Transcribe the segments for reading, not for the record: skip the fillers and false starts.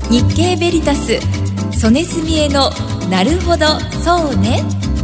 日経ベリタス曽根澄江のなるほどそうね。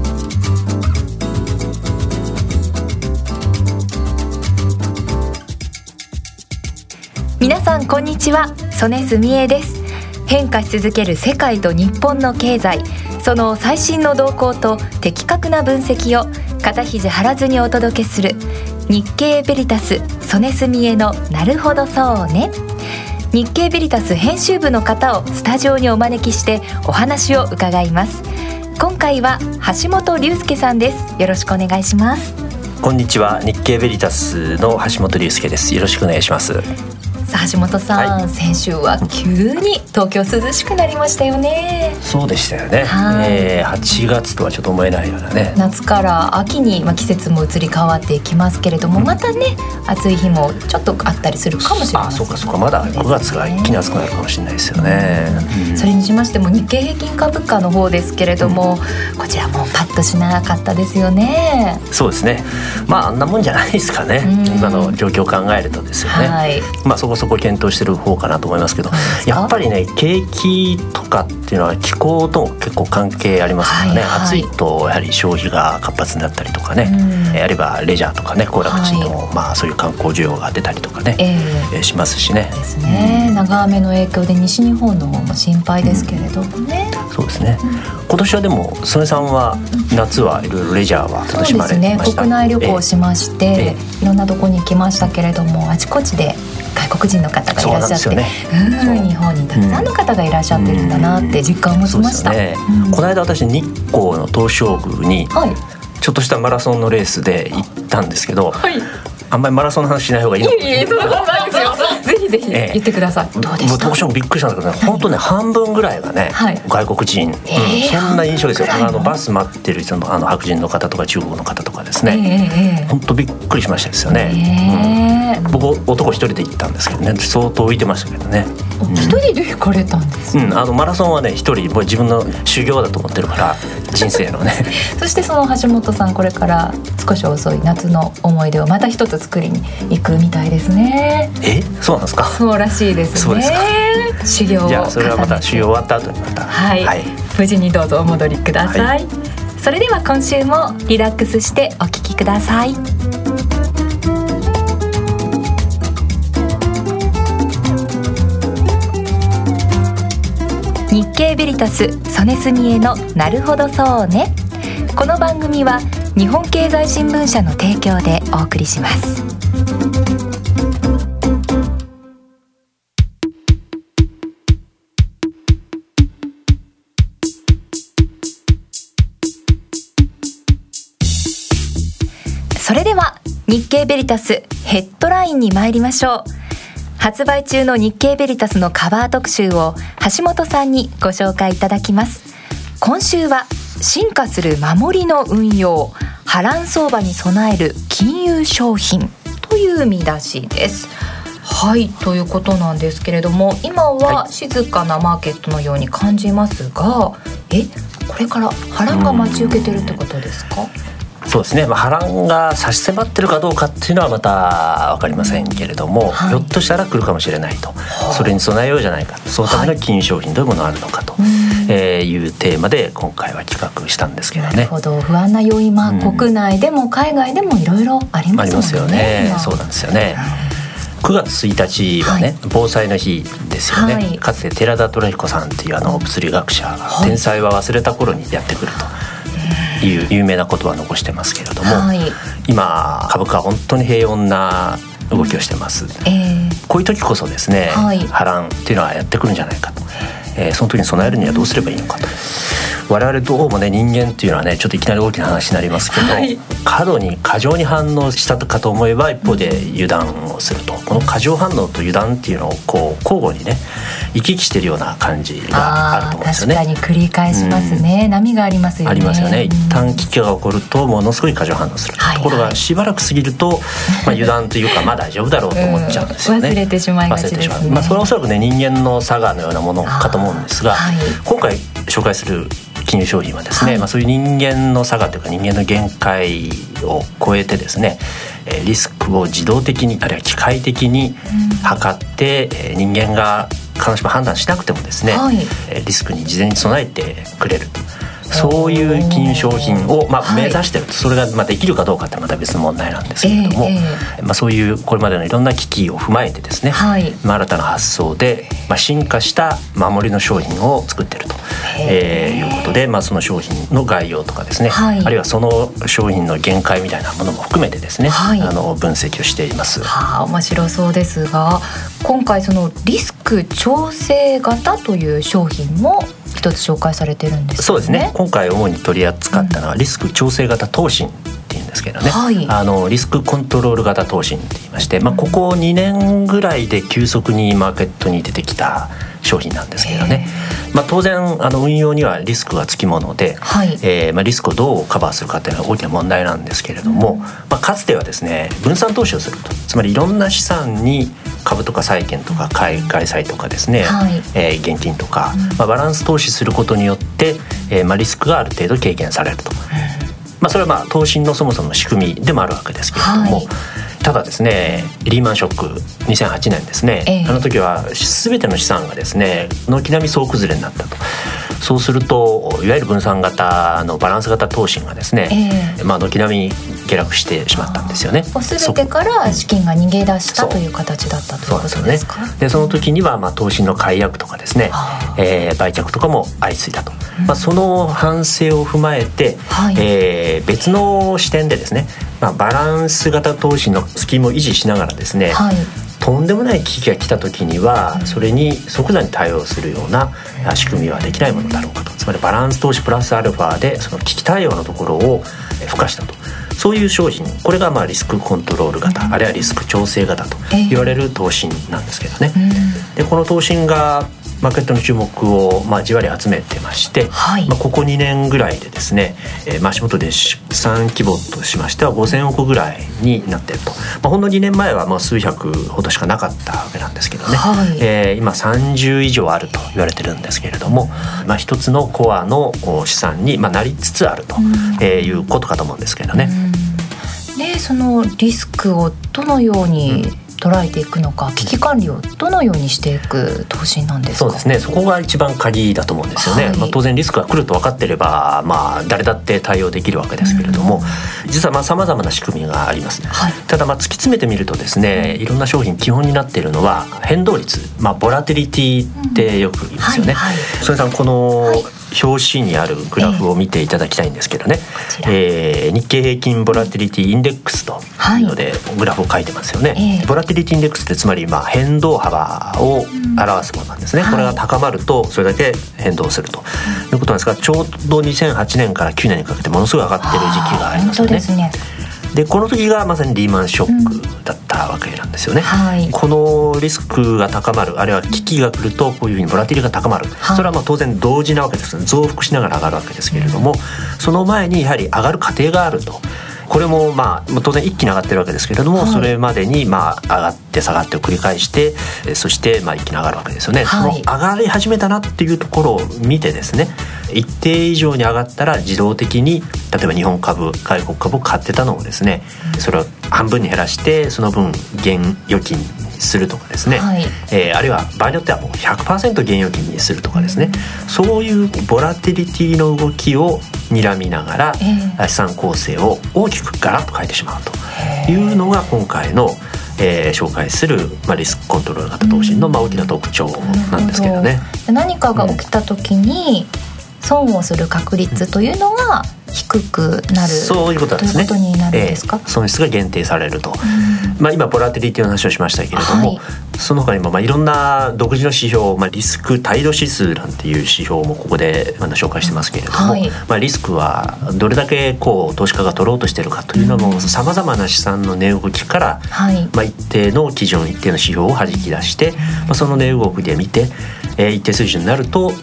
皆さんこんにちは、曽根澄江です。変化し続ける世界と日本の経済、その最新の動向と的確な分析を肩肘張らずにお届けする日経ベリタス曽根澄江のなるほどそうね。日経ベリタス編集部の方をスタジオにお招きしてお話を伺います。今回は橋本隆介さんです。よろしくお願いします。 こんにちは、日経ベリタスの橋本隆介です。よろしくお願いします。 さあ橋本さん、先週は急に東京涼しくなりましたよね。 そうでしたよね、8月とはちょっと思えないようなね、 夏から秋に、季節も移り変わっていきますけれども、またね暑い日もちょっとあったりするかもしれません。 そうかまだ5月が一気に暑くなるかもしれないですよね、 それにしましても日経平均株価の方ですけれども、こちらもパッとしなかったですよね。 そうですね、あんなもんじゃないですかね、今の状況を考えるとですよね、そこそこ検討してる方かなと思いますけど、やっぱりね景気とかっていうのは気候とも結構関係ありますからね、暑いとやはり消費が活発になったりとかね、あるいはレジャーとかね行楽地の、そういう観光需要が出たりとかね、しますしね。 ですね、長雨の影響で西日本の方も心配ですけれどもね、 そうですね、今年はでも曽根さんは夏はいろいろレジャーは楽しまれてました。 そうですね、国内旅行しまして、いろんなとこに行きましたけれども、あちこちで外国人の方がいらっしゃって、日本にたくさんの方がいらっしゃってるんだなって実感を持ちました。 この間私日光の東照宮にちょっとしたマラソンのレースで行ったんですけど、あんまりマラソンの話しない方がいいのかな。 そんなことないですよ。ぜひぜひ言ってください。どうでした？ 東照宮びっくりしたんだけどね、本当ね半分ぐらいがね、外国人、そんな印象ですよ。バス待ってる人の白人の方とか中国の方とかですね、本当びっくりしましたですよね。僕男一人で行ったんですけどね、相当浮いてましたけどね。 一人で行かれたんですか？ マラソンはね一人、もう自分の修行だと思ってるから人生のねそしてその橋本さん、これから少し遅い夏の思い出をまた一つ作りに行くみたいですね。 そうなんですか？ そうらしいですね。 そうですか。 修行を重ねて、 じゃあそれはまた修行終わった後にまた、 無事にどうぞお戻りください。それでは今週もリラックスしてお聞きください。日経ベリタス曽根澄江のなるほどそうね。この番組は日本経済新聞社の提供でお送りします。それでは日経ベリタスヘッドラインに参りましょう。発売中の日経ベリタスのカバー特集を橋本さんにご紹介いただきます。今週は進化する守りの運用、波乱相場に備える金融商品という見出しです。ということなんですけれども、今は静かなマーケットのように感じますが、これから波乱が待ち受けてるってことですか？ そうですね、波乱が差し迫ってるかどうかっていうのはまた分かりませんけれども、ひょっとしたら来るかもしれないと、それに備えようじゃないか、そのための金融商品どういうものがあるのかというテーマで今回は企画したんですけどね。 なるほど、不安な要因、国内でも海外でもいろいろありますよね。 そうなんですよね。9月1日はね、防災の日ですよね。かつて寺田虎彦さんっていう物理学者が、天才は忘れた頃にやってくるという有名な言葉を残してますけれども、今株価は本当に平穏な動きをしてます、こういう時こそですね、波乱っていうのはやってくるんじゃないかと、その時に備えるにはどうすればいいのかと。我々どうもね、人間っていうのはね、ちょっといきなり大きな話になりますけど、過度に過剰に反応したかと思えば一方で油断をすると、この過剰反応と油断っていうのをこう交互にね行き来してるような感じがあると思うんですよね。 確かに繰り返しますね、波がありますよね。 ありますよね。一旦危機が起こるとものすごい過剰反応する、ところがしばらく過ぎると、油断というか大丈夫だろうと思っちゃうんですよね。 忘れてしまいがちですね。 それはおそらくね、人間の差がのようなものかと思うんですが、今回紹介する金融商品はですね、そういう人間の差がというか人間の限界を超えてですね、リスクを自動的にあるいは機械的に測って、人間が必ずしも判断しなくてもですね、リスクに事前に備えてくれると、そういう金融商品を目指していると、それができるかどうかってまた別の問題なんですけれども、そういうこれまでのいろんな機器を踏まえてですね、新たな発想で進化した守りの商品を作っているということで、その商品の概要とかですね、あるいはその商品の限界みたいなものも含めてですね、分析をしています。 面白そうですが、今回そのリスク調整型という商品も一つ紹介されてるんですね。 そうですね。今回主に取り扱ったのはリスク調整型投信っていうんですけどね、リスクコントロール型投信って言いまして、ここ2年ぐらいで急速にマーケットに出てきた商品なんですけどね、当然運用にはリスクがつきもので、リスクをどうカバーするかというのが大きな問題なんですけれども、かつてはですね、分散投資をすると、つまりいろんな資産に株とか債券とか海外債とかですね、現金とか、バランス投資することによって、リスクがある程度軽減されると、それは投資のそもそもの仕組みでもあるわけですけれども、ただですね、リーマンショック2008年ですね、あの時は全ての資産がですね軒並み総崩れになったと。そうするといわゆる分散型のバランス型投信がですね、軒並み下落してしまったんですよね。 全てから資金が逃げ出したという形だったということですか。 でその時には投資の解約とかですね、売却とかも相次いだと、その反省を踏まえて、別の視点でですね、バランス型投資のスキームを維持しながらですね、とんでもない危機が来た時にはそれに即座に対応するような仕組みはできないものだろうかと、つまりバランス投資プラスアルファでその危機対応のところを付加したと、そういう商品、これがリスクコントロール型、あるいはリスク調整型と言われる投信なんですけどね、でこの投信がマーケットの注目をじわり集めてまして、ここ2年ぐらいでですね、足元で資産規模としましては5000億ぐらいになっていると、ほんの2年前は数百ほどしかなかったわけなんですけどね、今30以上あると言われてるんですけれども、一つのコアの資産になりつつあるということかと思うんですけどね。 でそのリスクをどのように捉えていくのか、危機管理をどのようにしていく投資なんですか。 そうですね、そこが一番鍵だと思うんですよね。当然リスクが来ると分かっていれば、誰だって対応できるわけですけれども、実は様々な仕組みがあります。ただ突き詰めてみるとですね、いろんな商品基本になっているのは変動率、ボラティリティってよく言いますよね。それさん、この表紙にあるグラフを見ていただきたいんですけどね、日経平均ボラティリティインデックスというのでグラフを書いてますよね。ボラティリティインデックスってつまり変動幅を表すものなんですね。これが高まるとそれだけ変動するということなんですが、ちょうど2008年から9年にかけてものすごい上がっている時期がありますよね。でこの時がまさにリーマンショックだったわけなんですよね。このリスクが高まる、あるいは危機が来るとこういうふうにボラティリティが高まる、それは当然同時なわけです。増幅しながら上がるわけですけれども、その前にやはり上がる過程があると。これも当然一気に上がってるわけですけれども、それまでに上がって下がってを繰り返して、そして一気に上がるわけですよね。その上がり始めたなっていうところを見てですね、一定以上に上がったら自動的に例えば日本株、外国株を買ってたのをですね、それを半分に減らしてその分現預金にするとかですね、あるいは場合によってはもう 100% 現預金にするとかですね、そういうボラティリティの動きを睨みながら資産構成を大きくガラッと変えてしまうというのが今回の紹介するリスクコントロール型投資の大きな特徴なんですけどね。 何かが起きた時に損をする確率というのが低くなる、 そういうことなんですね。 ということになるんですか。 損失が限定されると、今ボラティリティの話をしましたけれども、その他にもいろんな独自の指標、リスク態度指数なんていう指標もここで紹介してますけれども、リスクはどれだけ投資家が取ろうとしているかというのもさまざまな資産の値動きから、一定の基準、一定の指標を弾き出して、その値動きで見て、一定水準になると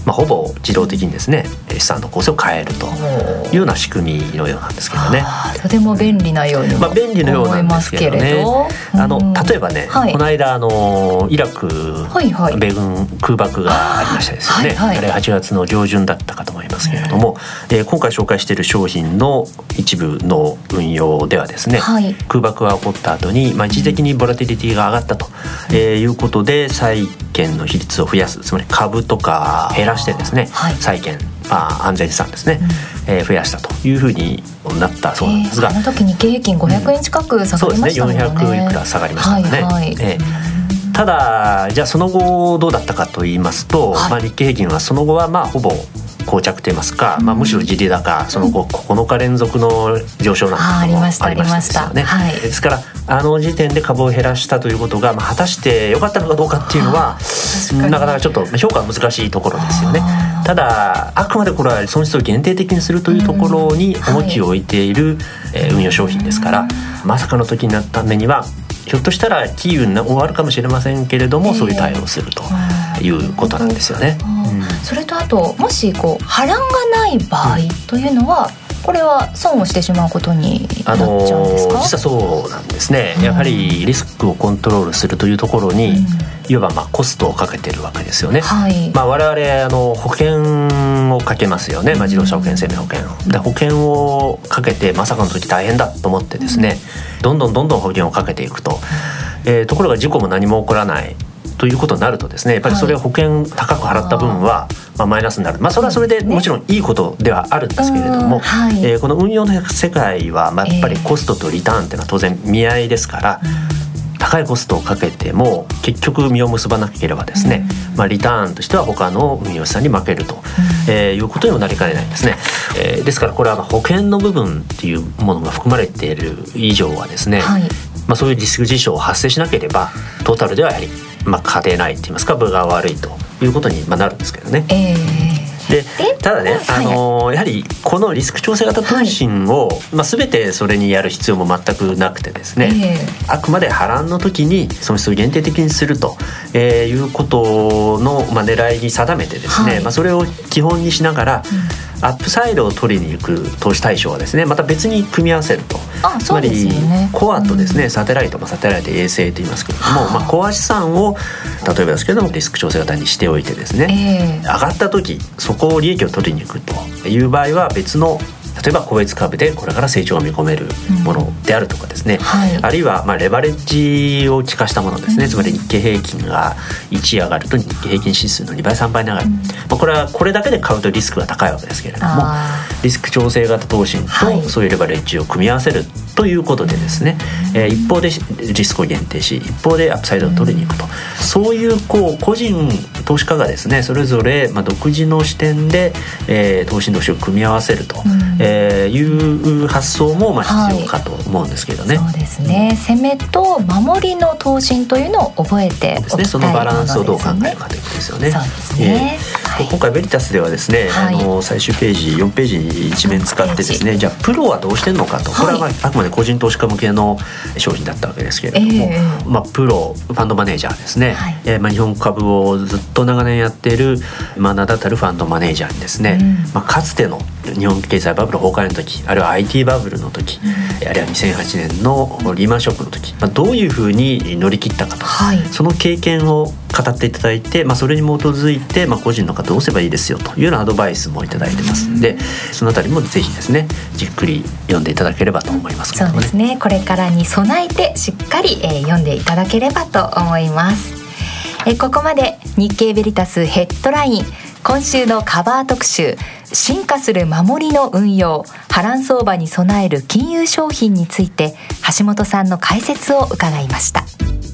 ほぼ自動的にですね資産の構成を変えるというような仕組みのようなんですけどね。 とても便利なようにも思いますけれど、 例えばね、この間イラク、米軍空爆がありましたですよね。あれ8月の上旬だったかと思いますけれども、今回紹介している商品の一部の運用ではですね、空爆が起こった後に、一時的にボラティリティが上がったと、いうことで債券の比率を増やす、つまり株とか減らしてですね、債券、安全資産ですね、増やしたというふうになったそうなんですが、 あの時日経平均500円近く下がりましたもんね。 そうですね、400いくら下がりましたね。ただじゃあその後どうだったかと言いますと、日経平均はその後はほぼ膠着といいますか、むしろ地利高、その後9日連続の上昇なんていうのもありましたですよね。ですからあの時点で株を減らしたということが、果たして良かったのかどうかっていうのはなかなかちょっと評価は難しいところですよね。ただあくまでこれは損失を限定的にするというところに重きを置いている運用商品ですから、まさかの時になったためにはひょっとしたら機運が終わるかもしれませんけれども、そういう対応をするということなんですよね。 それとあと、もし波乱がない場合というのは、これは損をしてしまうことになっちゃうんですか？ 実はそうなんですね。やはりリスクをコントロールするというところに、いわばコストをかけてるわけですよね。我々保険をかけますよね。自動車保険、生命保険で保険をかけて、まさかの時大変だと思ってですね、どんどん保険をかけていくと、ところが事故も何も起こらないということになるとですね、やっぱりそれを保険高く払った分はマイナスになる。それはそれでもちろんいいことではあるんですけれども、この運用の世界はやっぱりコストとリターンっていうのは当然見合いですから、高いコストをかけても結局実を結ばなければですね、リターンとしては他の運用資産に負けると、いうことにもなりかねないんですね。ですからこれは保険の部分っていうものが含まれている以上はですね、そういうリスク事象を発生しなければトータルではやはり勝てないと言いますか、分が悪いということになるんですけどね。でただね、やはりこのリスク調整型投信を、全てそれにやる必要も全くなくてですね、あくまで波乱の時に損失を限定的にすると、いうことの、狙いに定めてですね、それを基本にしながら、アップサイドを取りに行く投資対象はですね、また別に組み合わせると。つまりコアとですね、サテライト、サテライト衛星と言いますけれども、コア資産を例えばですけれどもリスク調整型にしておいてですね、上がった時そこを利益を取りに行くという場合は別の、例えば個別株でこれから成長が見込めるものであるとかですね、あるいはレバレッジを効かしたものですね、つまり日経平均が1上がると日経平均指数の2倍3倍に上がる、これはこれだけで買うとリスクが高いわけですけれども、リスク調整型投信とそういうレバレッジを組み合わせるということでですね、一方でリスクを限定し一方でアップサイドを取りに行くと、そういう個人投資家がですねそれぞれ独自の視点で、投資同士を組み合わせると、いう発想も必要かと思うんですけどね。 そうですね、攻めと守りの投信というのを覚えておきたいものですね。 そのバランスをどう考えるかということですよね。 そうですね、 今回ベリタスではですね、最終ページ4ページに一面使ってですね、じゃあプロはどうしてんのかと、これはあくまで個人投資家向けの商品だったわけですけれども、プロファンドマネージャーですね、日本株をずっと長年やっている名だたるファンドマネージャーにですね、かつての日本経済バブル崩壊の時、あるいは IT バブルの時、あるいは2008年のリーマンショックの時、どういうふうに乗り切ったかと、その経験を語っていただいて、それに基づいて、個人の方どうすればいいですよというようなアドバイスもいただいてますので、そのあたりもぜひですねじっくり読んでいただければと思いますけどね。 そうですね、これからに備えてしっかり、読んでいただければと思います。ここまで日経ベリタスヘッドライン、今週のカバー特集、進化する守りの運用、波乱相場に備える金融商品について橋本さんの解説を伺いました。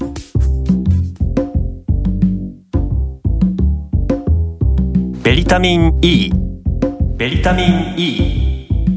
ベリタミン E、 ベリタミン E。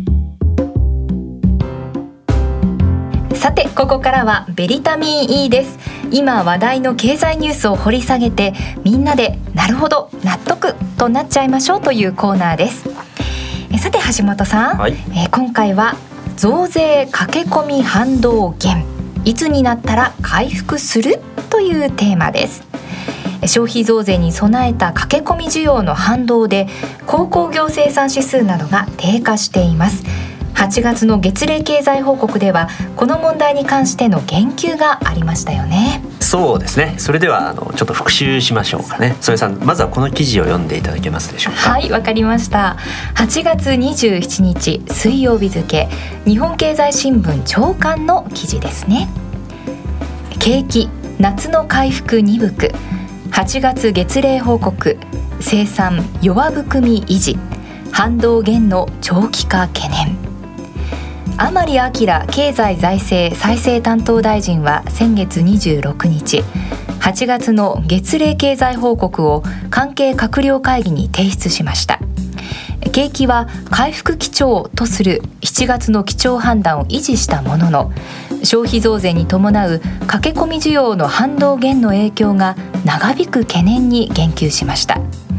さてここからはベリタミン E です。今話題の経済ニュースを掘り下げて、みんなでなるほど納得となっちゃいましょうというコーナーです。さて橋本さん、今回は増税駆け込み反動減、いつになったら回復するというテーマです。 消費増税に備えた駆け込み需要の反動で鉱工業生産指数などが低下しています。8月の月例経済報告ではこの問題に関しての言及がありましたよね。 そうですね。それではちょっと復習しましょうかね。曽根さん、まずはこの記事を読んでいただけますでしょうか。 はい、わかりました。8月27日水曜日付、日本経済新聞朝刊の記事ですね。景気夏の回復鈍く、8月月例報告、生産弱含み維持、反動減の長期化懸念。甘利明経済財政再生担当大臣は先月26日、8月の月例経済報告を関係閣僚会議に提出しました。景気は回復基調とする7月の基調判断を維持したものの、消費増税に伴う駆け込み需要の反動減の影響が長引く懸念に言及しました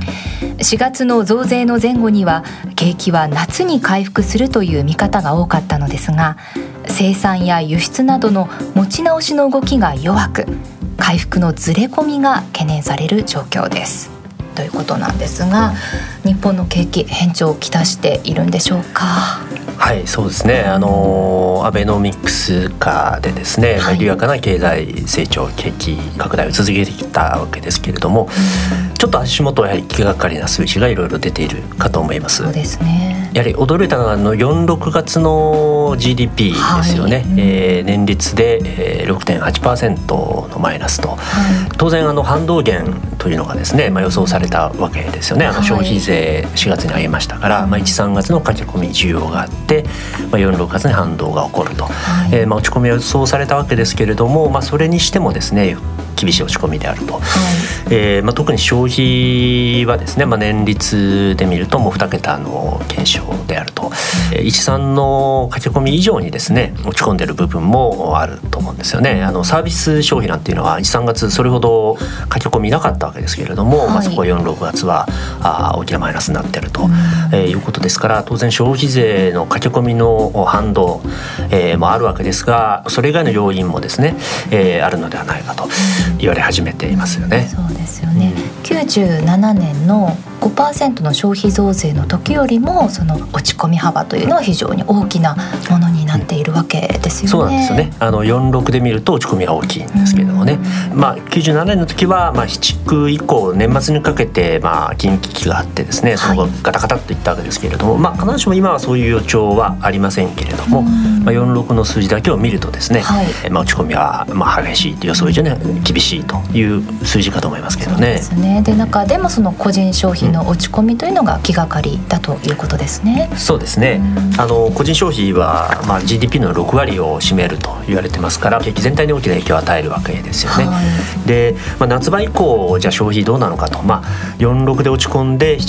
。4月の増税の前後には景気は夏に回復するという見方が多かったのですが、生産や輸出などの持ち直しの動きが弱く、回復のずれ込みが懸念される状況ですということなんですが、日本の景気変調をきたしているんでしょうか。 はい、そうですね。アベノミクス下でですね、緩やかな経済成長、景気拡大を続けてきたわけですけれども、ちょっと足元やはり気がかりな数字がいろいろ出ているかと思います。 そうですね。 やはり驚いたのは4、6月の GDP ですよね。年率で 6.8% のマイナスと、当然反動減というのがですね、予想されたわけですよね。消費税4月に上げましたから、1、3月の駆け込み需要があって、4、6月に反動が起こると、落ち込みは予想されたわけですけれども、それにしてもですね厳しい落ち込みであると、特に消費はですね、年率で見るともう2桁の減少であると、1、3の駆け込み以上にですね落ち込んでいる部分もあると思うんですよね。サービス消費なんていうのは1、3月それほど駆け込みなかったわけですけれども、そこは4、6月は大きなマイナスになっていると、いうことですから、当然消費税の駆け込みの反動、もあるわけですが、それ以外の要因もですね、あるのではないかと言われ始めていますよね。 そうですよね。97年の 5% の消費増税の時よりもその落ち込み幅というのは非常に大きなものになっているわけですよね。 そうなんですよね。4、6で見ると落ち込みは大きいんですけれどもね、97年の時は7、9以降年末にかけて金融危機があってですね、その後ガタガタっといったわけですけれども、必ずしも今はそういう予兆はありませんけれども、4、6の数字だけを見るとですね、落ち込みは激しいという予想以上に厳しいという数字かと思いますけどね。 そうですね。で、中でもその個人消費の落ち込みというのが気がかりだということですね。 そうですね。個人消費はGDP の6割を占めると言われてますから、景気全体に大きな影響を与えるわけですよね。で、夏場以降じゃあ消費どうなのかと、4、6で落ち込んで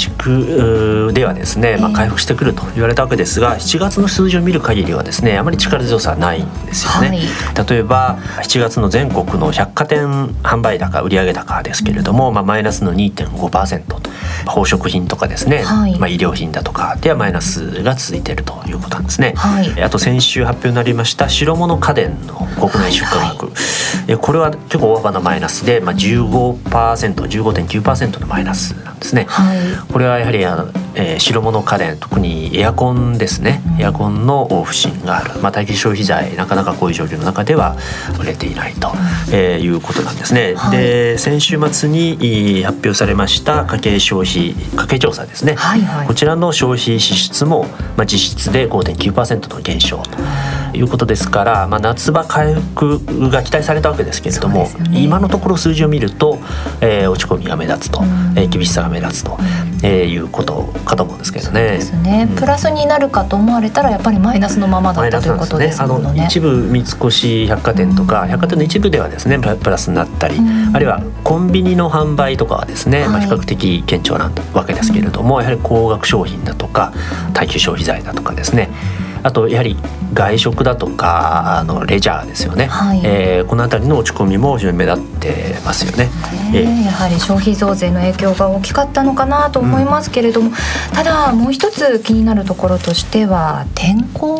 7、9ではですね、回復してくると言われたわけですが、7月の数字を見る限りはですね、あまり力強さはないんですよね。例えば7月の全国の百貨店販売高、売上高ですけれども、マイナスの 2.5%、宝飾品とかですね、医療品だとかではマイナスが続いているということなんですね。あと先週発表になりました白物家電の国内出荷額、これは結構大幅なマイナスで、15%、15.9% のマイナスなんですね。これはやはり白物家電、特にエアコンですね、エアコンの不振がある、待機消費財、なかなかこういう状況の中では売れていないと、いうことなんですね。で、先週末に発表されました家計消費家計調査ですね、こちらの消費支出も、実質で 5.9% の減少ということですから、夏場回復が期待されたわけですけれども、今のところ数字を見ると、落ち込みが目立つと、厳しさが目立つと、いうことかと思うんですけどね。 ですね。プラスになるかと思われたらやっぱりマイナスのままだったということですものね。 一部三越百貨店とか、百貨店の一部ではですねプラスになったり、あるいはコンビニの販売とかはですね、比較的堅調なわけですけれども、やはり高額商品だとか耐久消費財だとかですね、あとやはり外食だとかレジャーですよね、このあたりの落ち込みも非常に目立ってますよね。 やはり消費増税の影響が大きかったのかなと思いますけれども、ただもう一つ気になるところとしては天候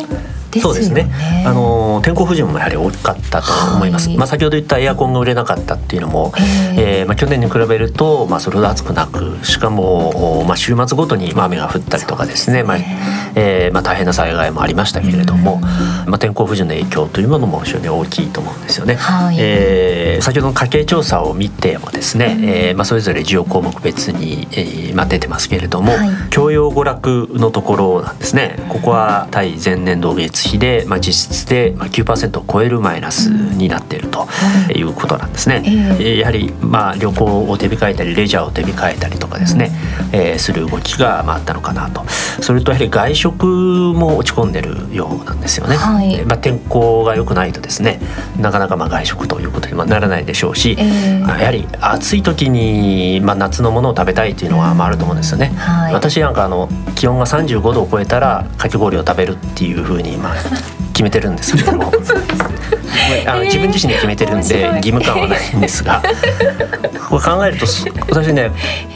ですよね。 そうですね。天候不順もやはり大きかったと思います。 はい、 先ほど言ったエアコンが売れなかったっていうのも、去年に比べると、それほど暑くなく、しかも、週末ごとに雨が降ったりとかですね、大変な災害もありましたけれども、天候不順の影響というものも非常に大きいと思うんですよね。はい、先ほどの家計調査を見てもですね、それぞれ需要項目別に、出てますけれども、はい、教養娯楽のところなんですね。ここは対前年同月比で、実質で 9% を超えるマイナスになっているということなんですね。やはり旅行を手控えたりレジャーを手控えたりとかですね、する動きがあったのかなと。それとやはり外食も落ち込んでるようなんですよね。はい、天候が良くないとですね、なかなか外食ということにもならないでしょうし、やはり暑い時に、夏のものを食べたいというのはあると思うんですよね。はい、私なんか気温が35度を超えたらかき氷を食べるっていうふうに決めてるんですけども自分自身で決めてるんで義務感はないんですがこれ考えると私ね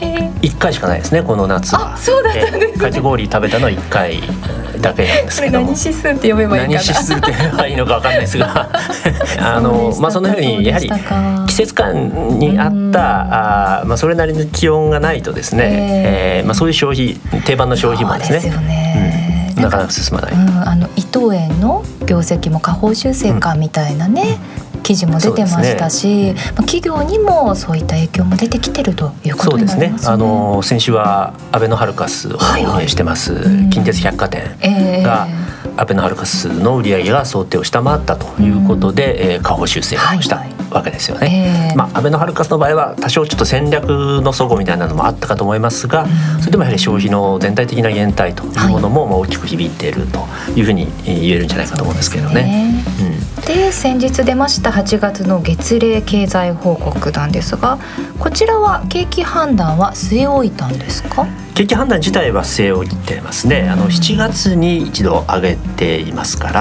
1回しかないですね、この夏は。 そうだったんですね。 かき氷食べたのは1回だけなんですけども、 これ何指数って呼べばいいかな、 何指数って言えばいいのか分かんないですがそのようにやはり季節感に合ったそれなりの気温がないとですね、そういう消費、定番の消費もですね、 そうですよね、 なかなか進まない。 伊藤園の業績も下方修正かみたいなね、記事も出てましたし、企業にもそういった影響も出てきてるということになりますね。 そうですね。先週はアベノハルカスを運営してます、近鉄百貨店が、アベノハルカスの売り上げが想定を下回ったということで、下方修正をしたわけですよね。アベノハルカスの場合は多少ちょっと戦略の齟齬みたいなのもあったかと思いますが、それでもやはり消費の全体的な減退というものも大きく響いているというふうに言えるんじゃないかと思うんですけどね。 で先日出ました8月の月例経済報告なんですが、こちらは景気判断は据え置いたんですか？ 景気判断自体は据え置いてますね。7月に一度上げていますから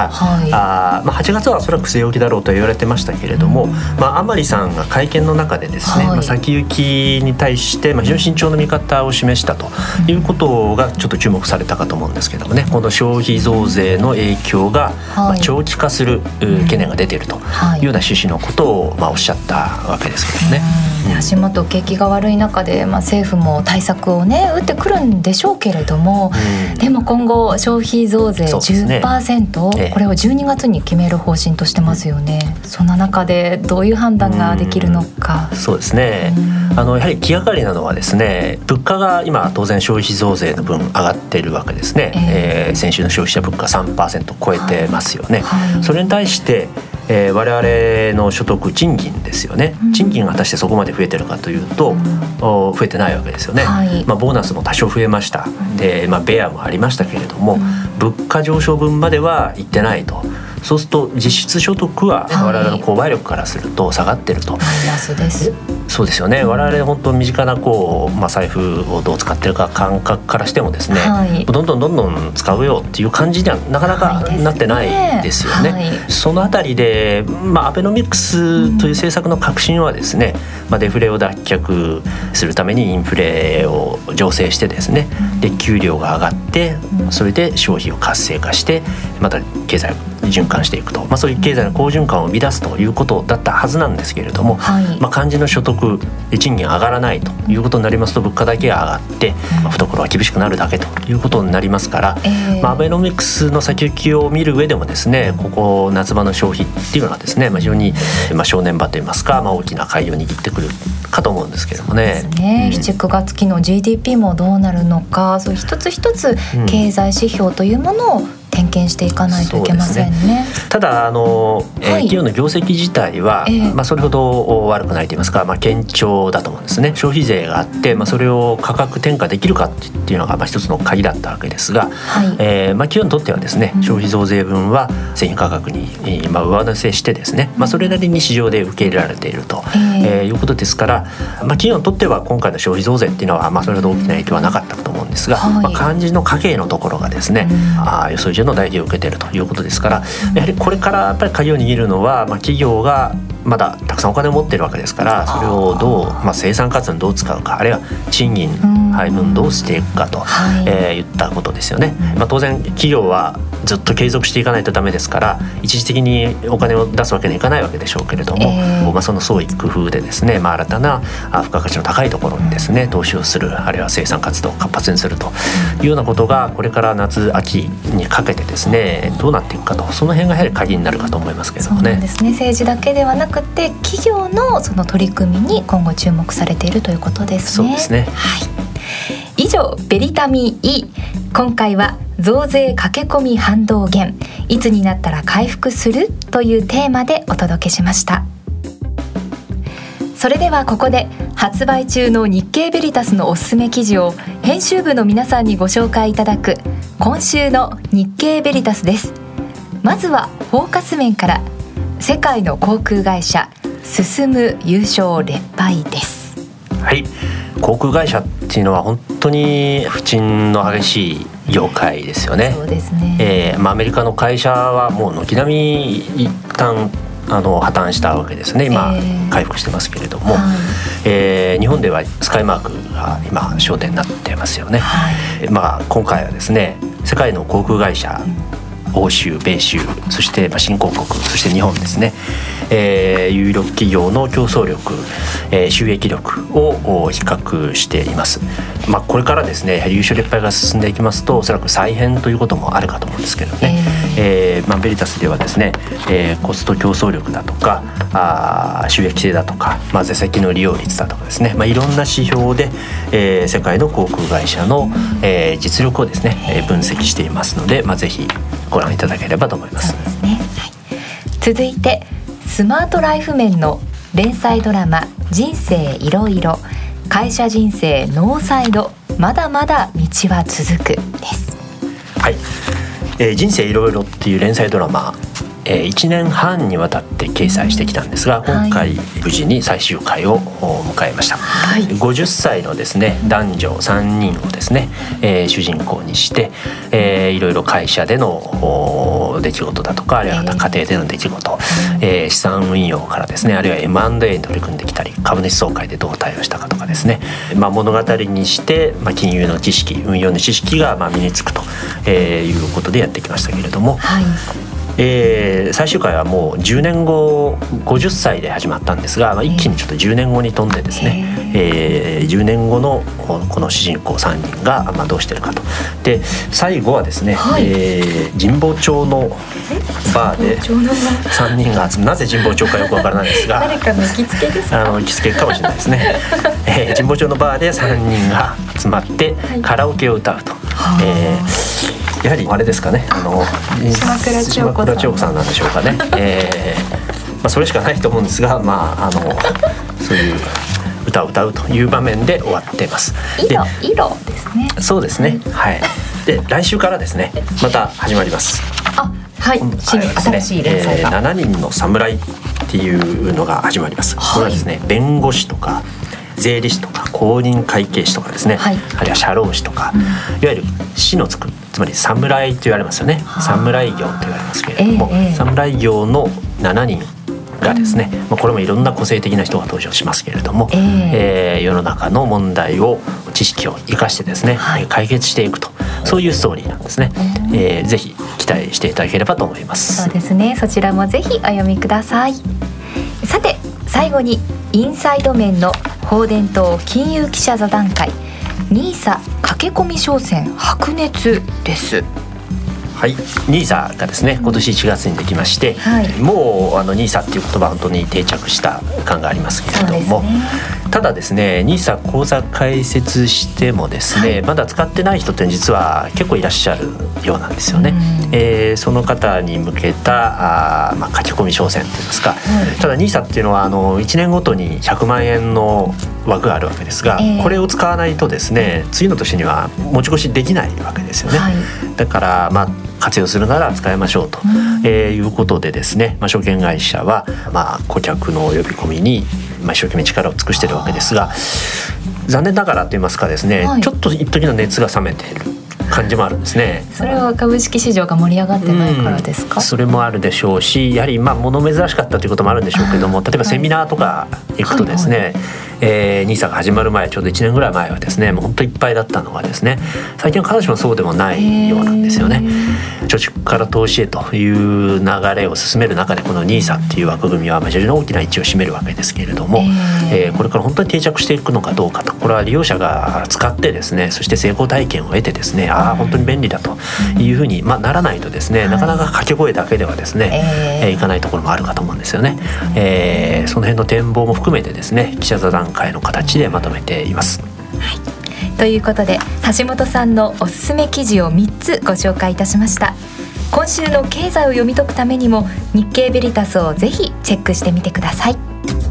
、8月はおそらく据え置きだろうと言われてましたけれども、甘利さんが会見の中でですね、先行きに対して非常に慎重な見方を示したということがちょっと注目されたかと思うんですけどもね、この消費増税の影響が長期化する懸念が出ているというような趣旨のことをおっしゃったわけですけどね。 足元景気が悪い中で、政府も対策をね打ってくるんでしょうけれども、でも今後消費増税 10%、これを12月に決める方針としてますよね。そんな中でどういう判断ができるのか。 そうですね。やはり気がかりなのはですね、物価が今当然消費増税の分上がっているわけですね。先週の消費者物価 3% 超えてますよね。それに対して我々の所得賃金ですよね。賃金が果たしてそこまで増えてるかというと、増えてないわけですよね。ボーナスも多少増えました。で、ベアもありましたけれども、物価上昇分まではいってないと。そうすると実質所得は我々の購買力からすると下がってると。 マイナスです。 そうですよね。我々本当身近な財布をどう使ってるか感覚からしてもですね、どんどん使うよっていう感じにはなかなかなってないですよね。そのあたりで、アベノミクスという政策の核心はですね、デフレを脱却するためにインフレを醸成してですね、で給料が上がってそれで消費を活性化してまた経済を循環していくと、そういう経済の好循環を生み出すということだったはずなんですけれども、肝心の所得賃金上がらないということになりますと、物価だけが上がって懐は厳しくなるだけということになりますから、アベノミクスの先行きを見る上でもですね、ここ夏場の消費っていうのはですね、非常に正念場といいますか、大きな買いを握ってくるかと思うんですけどもね。 7、9月期の GDP もどうなるのか、そう一つ一つ経済指標というものを点検していかないといけませんね。 ただ企業の業績自体は、それほど悪くないと言いますか、堅調だと思うんですね。消費税があって、それを価格転嫁できるかっていうのが一つの鍵だったわけですが、企業にとってはですね、消費増税分は製品価格に上乗せしてですね、それなりに市場で受け入れられていると、いうことですから、企業にとっては今回の消費増税っていうのはそれほど大きな影響はなかったと思うんですが、肝心の家計のところがですね、予想以上の打撃を受けているということですから、やはりこれから鍵を握るのは、企業がまだたくさんお金を持っているわけですから、それをどう、生産活動にどう使うか、あるいは賃金配分どうしていくかと、いったことですよね。当然企業はずっと継続していかないとダメですから、一時的にお金を出すわけにはいかないわけでしょうけれども、その創意工夫でですね、新たな付加価値の高いところにですね投資をする、あるいは生産活動を活発にするというようなことが、これから夏秋にかけてですねどうなっていくかと、その辺がやはり鍵になるかと思いますけれどもね。 そうなんですね。政治だけではなくて企業のその取り組みに今後注目されているということですね。 そうですね。 以上ベリタミー E、 今回は増税駆け込み反動減、いつになったら回復するというテーマでお届けしました。それではここで発売中の日経ベリタスのおすすめ記事を編集部の皆さんにご紹介いただく今週の日経ベリタスです。まずはフォーカス面から、世界の航空会社進む優勝劣敗です。 はい、航空会社っていうのは本当に不沈の激しい業界ですよね。 そうですね。 アメリカの会社はもう軒並み一旦破綻したわけですね。今、回復してますけれども、日本ではスカイマークが今焦点になってますよね。今回はですね、世界の航空会社、欧州、米州、そして新興国、そして日本ですね、有力企業の競争力、収益力を比較しています。これからですね、優勝劣敗が進んでいきますと、おそらく再編ということもあるかと思うんですけどね、ベリタスではですね、コスト競争力だとか収益性だとか、座席の利用率だとかですね、いろんな指標で、世界の航空会社の、実力をですね、分析していますので、ぜひご覧いただければと思います。 そうですね。続いてスマートライフ面の連載ドラマ、人生いろいろ、会社人生ノーサイド、まだまだ道は続くです。 はい、人生いろいろっていう連載ドラマ、1年半にわたって掲載してきたんですが、今回無事に最終回を迎えました。50歳のですね男女3人をですね、主人公にして、いろいろ会社での出来事だとか、あるいは家庭での出来事、資産運用からですね、あるいは M&A に取り組んできたり、株主総会でどう対応したかとかですね、物語にして、金融の知識、運用の知識が身につくということでやってきましたけれども、最終回はもう10年後50歳で始まったんですが、一気にちょっと10年後に飛んでですね、10年後のこの主人公3人がどうしてるかと。で最後はですね、神保町のバーで3人が集まる、なぜ神保町かよくわからないですが誰かの行きつけですか？ 行きつけかもしれないですね。神保町のバーで3人が集まってカラオケを歌うと。やはりあれですかね、 島倉千代子さんなんでしょうかね。それしかないと思うんですが、そういう歌を歌うという場面で終わっています。 色ですね。 そうですね。で来週からですね、また始まります。 新しい連載が、 7人の侍っていうのが始まります。これはですね、弁護士とか税理士とか公認会計士とかですね、あるいは社労士とか、いわゆる士のつく、つまり侍と言われますよね。侍業と言われますけれども、侍業の7人がですね、これもいろんな個性的な人が登場しますけれども、世の中の問題を、知識を生かしてですね、解決していくと、そういうストーリーなんですね。ぜひ期待していただければと思います。 そうですね、そちらもぜひお読みください。さて最後にインサイド面の報電と金融記者座談会、 NISA 駆け込み商戦白熱です。 NISA がですね、今年1月にできまして、もうNISA っていう言葉は本当に定着した感がありますけれども、ただですね、NISA 口座開設してもですね、まだ使ってない人って実は結構いらっしゃるようなんですよね。その方に向けた書き込み商戦といいますか、ただ NISA っていうのは1年ごとに100万円の枠があるわけですが、これを使わないとですね、次の年には持ち越しできないわけですよね。だから活用するなら使いましょうと、いうことでですね、証券会社は顧客の呼び込みに一生懸命力を尽くしているわけですが、残念ながらといいますかですね、ちょっと一時の熱が冷めている感じもあるんですね。 それは株式市場が盛り上がってないからですか？ それもあるでしょうし、やはり物珍しかったということもあるんでしょうけども、例えばセミナーとか行くとですね、NISA が始まる前、ちょうど1年ぐらい前はですね、もう本当いっぱいだったのがですね、最近は必ずしもそうでもないようなんですよね。貯蓄から投資へという流れを進める中で、この NISA っていう枠組みは非常に大きな位置を占めるわけですけれども、これから本当に定着していくのかどうかと、これは利用者が使ってですね、そして成功体験を得てですね、本当に便利だというふうに、ならないとですね、なかなか掛け声だけではですね、いかないところもあるかと思うんですよね。その辺の展望も含めてですね、記者座談会の形でまとめています。 ということで、橋本さんのおすすめ記事を3つご紹介いたしました。今週の経済を読み解くためにも、日経ベリタスをぜひチェックしてみてください。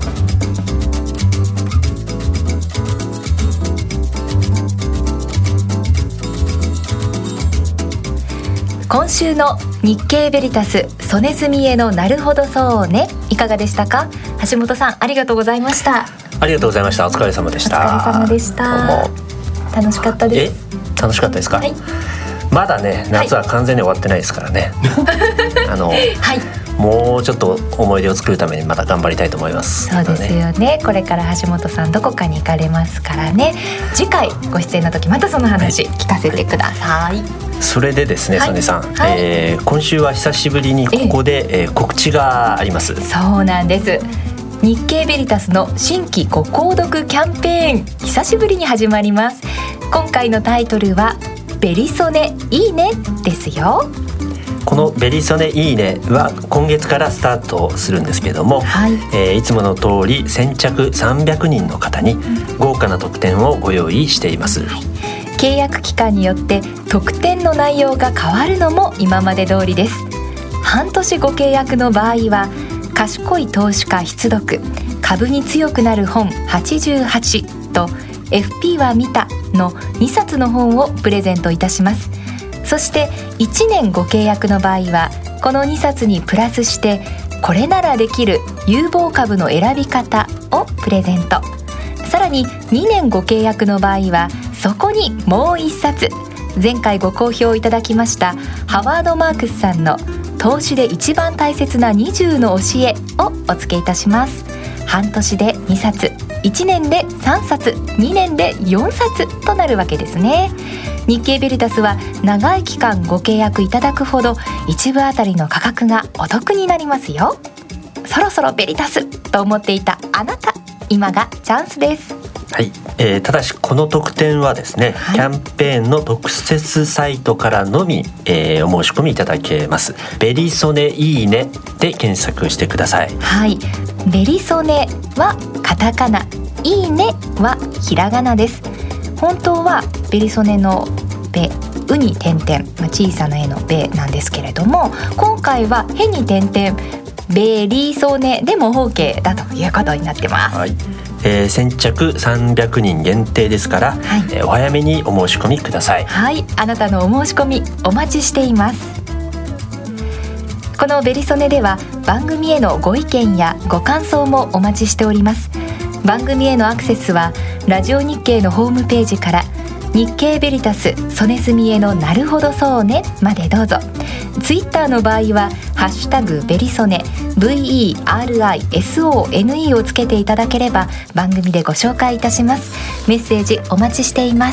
今週の日経ベリタス曽根澄江のなるほどそうね、いかがでしたか？橋本さん、ありがとうございました。 ありがとうございました。お疲れ様でした。 お疲れ様でした。楽しかったです。 楽しかったですか？はい、まだね、夏は完全に終わってないですからね。はい、もうちょっと思い出を作るためにまた頑張りたいと思います。 そうですよね。これから橋本さんどこかに行かれますからね。次回ご出演の時、またその話聞かせてください。 それでですね、曽根さん、今週は久しぶりにここで、告知があります。 そうなんです。日経ベリタスの新規ご購読キャンペーン、久しぶりに始まります。今回のタイトルはベリソネいいねですよ。 このベリソネいいねは今月からスタートするんですけれども、いつもの通り先着300人の方に豪華な特典をご用意しています。 契約期間によって特典の内容が変わるのも今まで通りです。半年ご契約の場合は、賢い投資家必読、株に強くなる本88と FP は見たの2冊の本をプレゼントいたします。そして1年ご契約の場合は、この2冊にプラスしてこれならできる有望株の選び方をプレゼント。さらに2年ご契約の場合は、そこにもう1冊、前回ご好評いただきましたハワード・マークスさんの投資で一番大切な20の教えをお付けいたします。半年で2冊、1年で3冊、2年で4冊となるわけですね。日経ベリタスは長い期間ご契約いただくほど、一部あたりの価格がお得になりますよ。そろそろベリタスと思っていたあなた、今がチャンスです。 はい、ただしこの特典はですね、キャンペーンの特設サイトからのみ、お申し込みいただけます。ベリソネいいねで検索してください。 はい、ベリソネはカタカナ、いいねはひらがなです。本当はベリソネのベ、うに点々、小さな絵のベなんですけれども、今回はへに点々、ベリソネでも OK だということになってます。 はい、先着300人限定ですから、お早めにお申し込みください。 はい、あなたのお申し込みお待ちしています。このベリソネでは番組へのご意見やご感想もお待ちしております。番組へのアクセスはラジオ日経のホームページから、日経ベリタス曽根澄江のなるほどそうねまでどうぞ。ツイッターの場合はハッシュタグベリソネ VERISONE をつけていただければ番組でご紹介いたします。メッセージお待ちしています。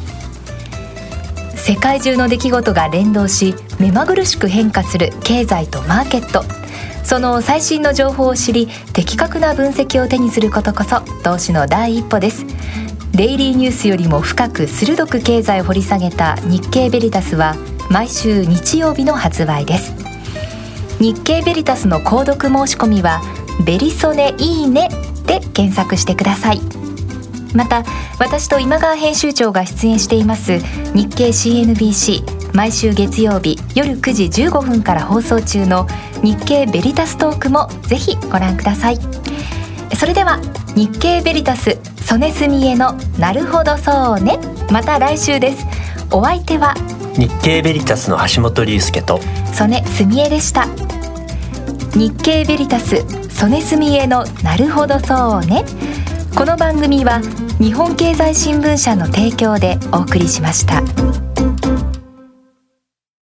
世界中の出来事が連動し、目まぐるしく変化する経済とマーケット。その最新の情報を知り、的確な分析を手にすることこそ投資の第一歩です。デイリーニュースよりも深く鋭く経済を掘り下げた日経ベリタスは毎週日曜日の発売です。日経ベリタスの購読申し込みはベリソネいいねで検索してください。また私と今川編集長が出演しています日経 CNBC 毎週月曜日夜9時15分から放送中の日経ベリタストークもぜひご覧ください。それでは日経ベリタス曽根澄江のなるほどそうね、また来週です。お相手は日経ベリタスの橋本龍介と曽根澄江でした。日経ベリタス曽根澄江のなるほどそうね。この番組は日本経済新聞社の提供でお送りしました。